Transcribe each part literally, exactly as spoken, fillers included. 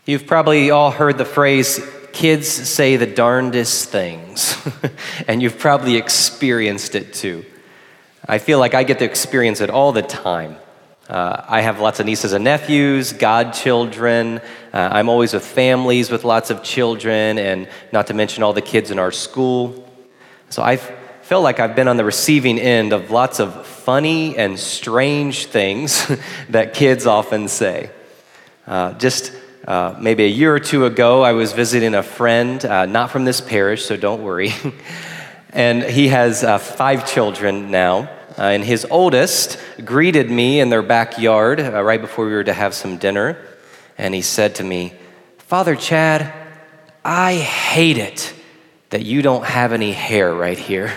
You've probably all heard the phrase, kids say the darndest things, and you've probably experienced it too. I feel like I get to experience it all the time. Uh, I have lots of nieces and nephews, godchildren. Uh, I'm always with families with lots of children, and not to mention all the kids in our school. So I feel like I've been on the receiving end of lots of funny and strange things that kids often say. Uh, just Uh, maybe a year or two ago, I was visiting a friend, uh, not from this parish, so don't worry. And he has uh, five children now. Uh, and his oldest greeted me in their backyard uh, right before we were to have some dinner. And he said to me, "Father Chad, I hate it that you don't have any hair right here."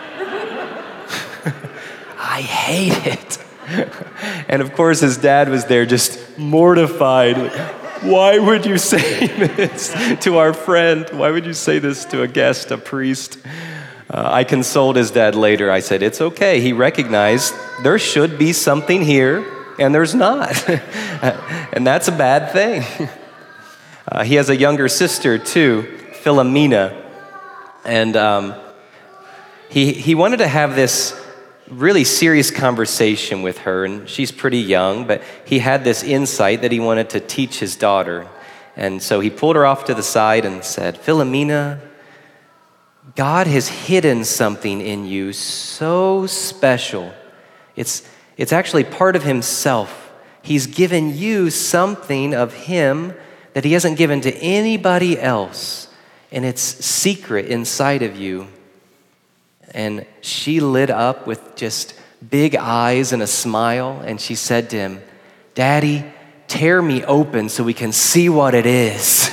I hate it. And of course, his dad was there just mortified. Why would you say this to our friend? Why would you say this to a guest, a priest? Uh, I consoled his dad later. I said, it's okay. He recognized there should be something here, and there's not. And that's a bad thing. Uh, he has a younger sister, too, Philomena. And um, he, he wanted to have this really serious conversation with her, and she's pretty young, but he had this insight that he wanted to teach his daughter. And so he pulled her off to the side and said, "Philomena, God has hidden something in you so special. It's, it's actually part of himself. He's given you something of him that he hasn't given to anybody else, and it's secret inside of you." And she lit up with just big eyes and a smile, and she said to him, "Daddy, tear me open so we can see what it is."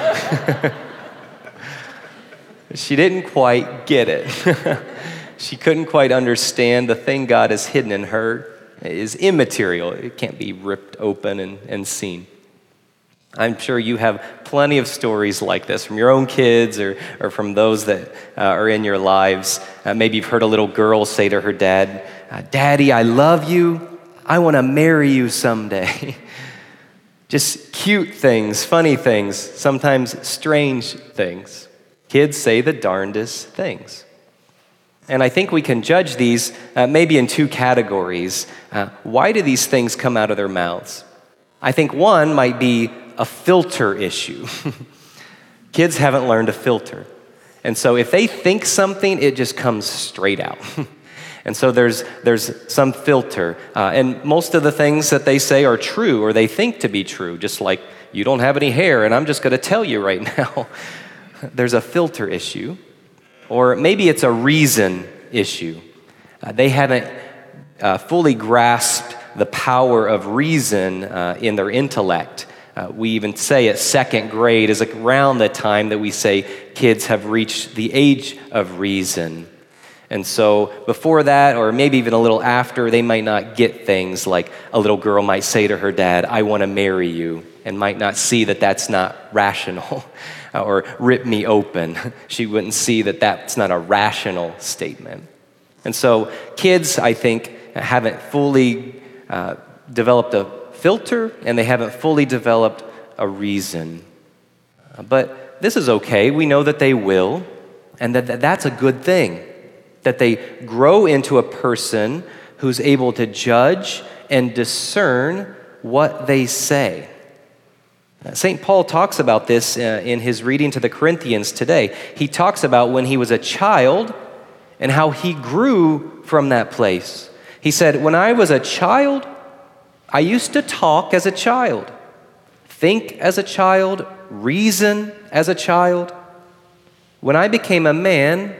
She didn't quite get it. She couldn't quite understand the thing God has hidden in her is immaterial. It can't be ripped open and, and seen. I'm sure you have plenty of stories like this from your own kids or, or from those that uh, are in your lives. Uh, maybe you've heard a little girl say to her dad, "Daddy, I love you. I want to marry you someday." Just cute things, funny things, sometimes strange things. Kids say the darndest things. And I think we can judge these uh, maybe in two categories. Uh, why do these things come out of their mouths? I think one might be a filter issue. Kids haven't learned to filter. And so if they think something, it just comes straight out. And so there's there's some filter. Uh, and most of the things that they say are true or they think to be true, just like, "You don't have any hair, and I'm just going to tell you right now." There's a filter issue. Or maybe it's a reason issue. Uh, they haven't uh, fully grasped the power of reason uh, in their intellect. Uh, we even say at second grade is around the time that we say kids have reached the age of reason. And so before that, or maybe even a little after, they might not get things like a little girl might say to her dad, "I want to marry you," and might not see that that's not rational. Or "rip me open." She wouldn't see that that's not a rational statement. And so kids, I think, haven't fully uh, developed a filter, and they haven't fully developed a reason. But this is okay. We know that they will, and that that's a good thing, that they grow into a person who's able to judge and discern what they say. Saint Paul talks about this uh, in his reading to the Corinthians today. He talks about when he was a child and how he grew from that place. He said, "When I was a child, I used to talk as a child, think as a child, reason as a child. When I became a man,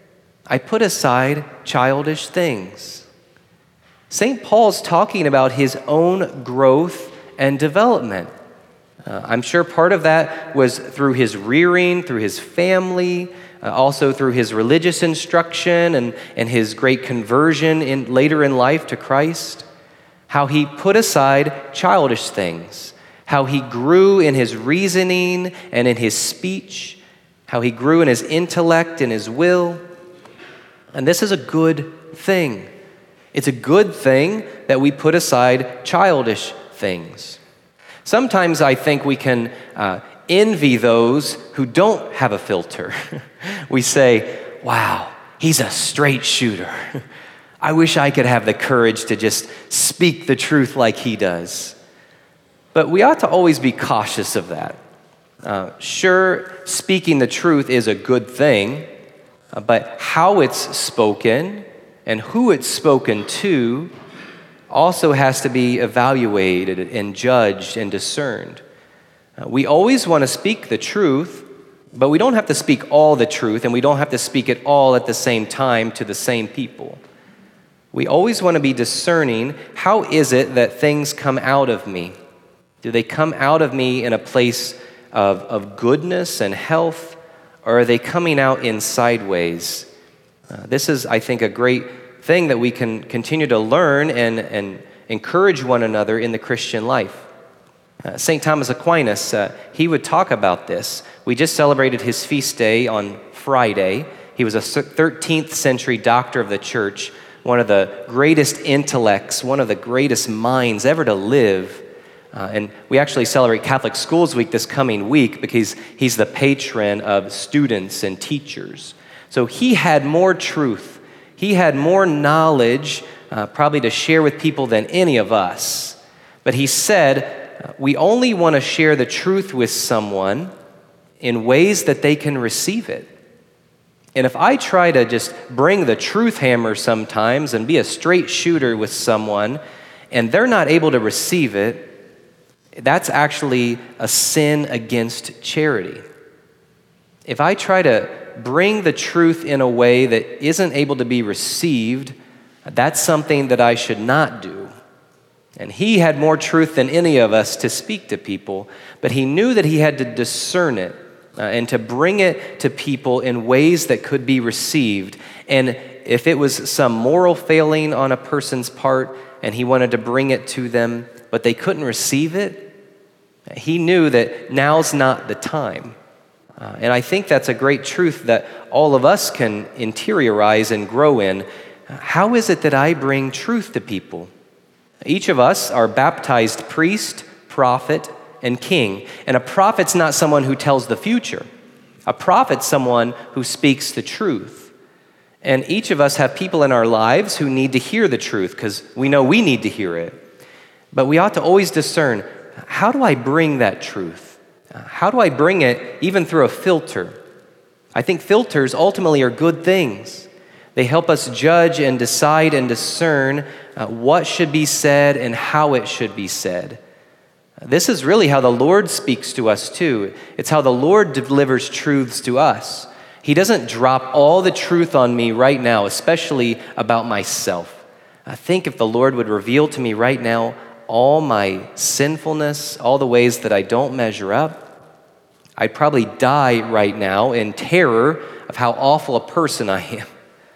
I put aside childish things." Saint Paul's talking about his own growth and development. Uh, I'm sure part of that was through his rearing, through his family, uh, also through his religious instruction and, and his great conversion in, later in life to Christ. How he put aside childish things, how he grew in his reasoning and in his speech, how he grew in his intellect and his will. And this is a good thing. It's a good thing that we put aside childish things. Sometimes I think we can uh, envy those who don't have a filter. We say, wow, he's a straight shooter. I wish I could have the courage to just speak the truth like he does. But we ought to always be cautious of that. Uh, sure, speaking the truth is a good thing, uh, but how it's spoken and who it's spoken to also has to be evaluated and judged and discerned. Uh, we always want to speak the truth, but we don't have to speak all the truth, and we don't have to speak it all at the same time to the same people. We always want to be discerning. How is it that things come out of me? Do they come out of me in a place of, of goodness and health, or are they coming out in sideways? Uh, this is, I think, a great thing that we can continue to learn and, and encourage one another in the Christian life. Uh, Saint Thomas Aquinas, uh, he would talk about this. We just celebrated his feast day on Friday. He was a thirteenth century doctor of the church, one of the greatest intellects, one of the greatest minds ever to live. Uh, and we actually celebrate Catholic Schools Week this coming week because he's the patron of students and teachers. So he had more truth. He had more knowledge uh, probably to share with people than any of us. But he said, we only want to share the truth with someone in ways that they can receive it. And if I try to just bring the truth hammer sometimes and be a straight shooter with someone and they're not able to receive it, that's actually a sin against charity. If I try to bring the truth in a way that isn't able to be received, that's something that I should not do. And he had more truth than any of us to speak to people, but he knew that he had to discern it uh, and to bring it to people in ways that could be received. And if it was some moral failing on a person's part and he wanted to bring it to them, but they couldn't receive it, he knew that now's not the time. Uh, and I think that's a great truth that all of us can interiorize and grow in. How is it that I bring truth to people? Each of us are baptized priest, prophet, and king. And a prophet's not someone who tells the future. A prophet's someone who speaks the truth. And each of us have people in our lives who need to hear the truth because we know we need to hear it. But we ought to always discern, how do I bring that truth? How do I bring it even through a filter? I think filters ultimately are good things. They help us judge and decide and discern uh, what should be said and how it should be said. This is really how the Lord speaks to us too. It's how the Lord delivers truths to us. He doesn't drop all the truth on me right now, especially about myself. I think if the Lord would reveal to me right now all my sinfulness, all the ways that I don't measure up, I'd probably die right now in terror of how awful a person I am.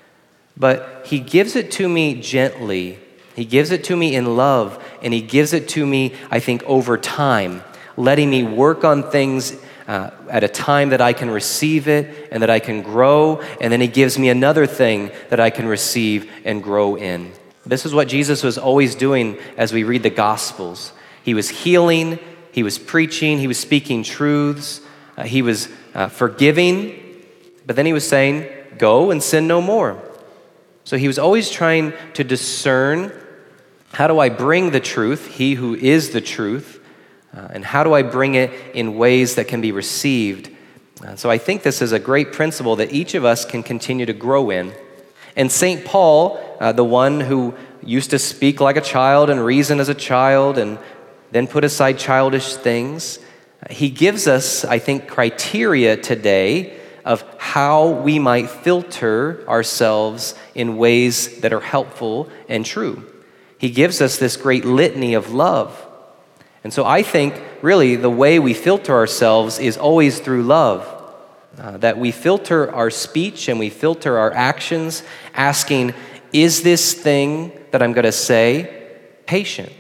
But he gives it to me gently. He gives it to me in love, and he gives it to me, I think, over time, letting me work on things uh, at a time that I can receive it and that I can grow, and then he gives me another thing that I can receive and grow in. This is what Jesus was always doing as we read the Gospels. He was healing, he was preaching, he was speaking truths, uh, he was uh, forgiving, but then he was saying, go and sin no more. So he was always trying to discern, how do I bring the truth, he who is the truth, uh, and how do I bring it in ways that can be received? Uh, so I think this is a great principle that each of us can continue to grow in. And Saint Paul, uh, the one who used to speak like a child and reason as a child and then put aside childish things, uh, he gives us, I think, criteria today of how we might filter ourselves in ways that are helpful and true. He gives us this great litany of love. And so I think really the way we filter ourselves is always through love. Uh, that we filter our speech and we filter our actions, asking, is this thing that I'm going to say patient?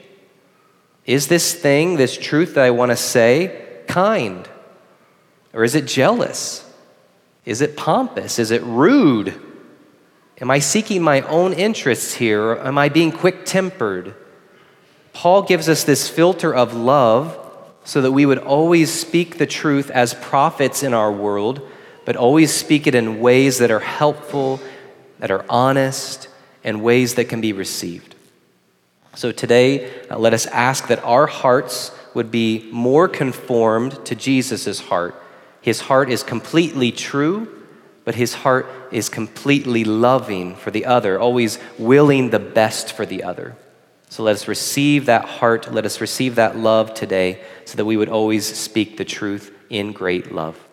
Is this thing, this truth that I want to say, kind? Or is it jealous? Is it pompous? Is it rude? Am I seeking my own interests here, or am I being quick-tempered? Paul gives us this filter of love so that we would always speak the truth as prophets in our world, but always speak it in ways that are helpful, that are honest, and ways that can be received. So today, uh, let us ask that our hearts would be more conformed to Jesus' heart. His heart is completely true, but his heart is completely loving for the other, always willing the best for the other. So let us receive that heart, let us receive that love today so that we would always speak the truth in great love.